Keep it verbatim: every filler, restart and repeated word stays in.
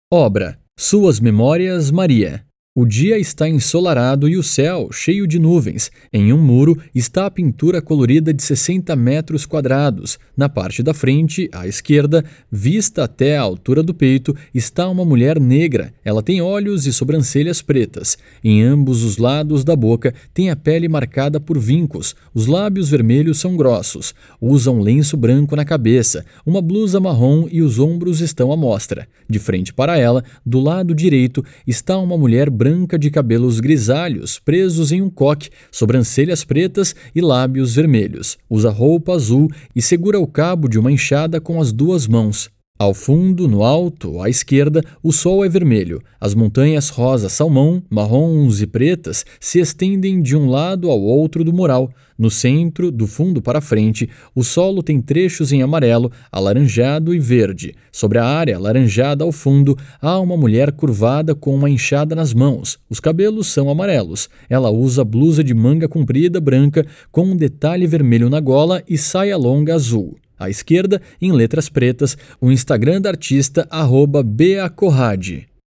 Obra: Suas Memórias, Maria. O dia está ensolarado e o céu cheio de nuvens. Em um muro está a pintura colorida de sessenta metros quadrados. Na parte da frente, à esquerda, vista até a altura do peito, está uma mulher negra. Ela tem olhos e sobrancelhas pretas. Em ambos os lados da boca tem a pele marcada por vincos. Os lábios vermelhos são grossos. Usa um lenço branco na cabeça, uma blusa marrom e os ombros estão à mostra. De frente para ela, do lado direito, está uma mulher branca branca de cabelos grisalhos, presos em um coque, sobrancelhas pretas e lábios vermelhos. Usa roupa azul e segura o cabo de uma enxada com as duas mãos. Ao fundo, no alto, à esquerda, o sol é vermelho. As montanhas rosa-salmão, marrons e pretas se estendem de um lado ao outro do mural. No centro, do fundo para frente, o solo tem trechos em amarelo, alaranjado e verde. Sobre a área alaranjada ao fundo, há uma mulher curvada com uma enxada nas mãos. Os cabelos são amarelos. Ela usa blusa de manga comprida branca com um detalhe vermelho na gola e saia longa azul. À esquerda, em letras pretas, o Instagram da artista arroba Bea Corrade.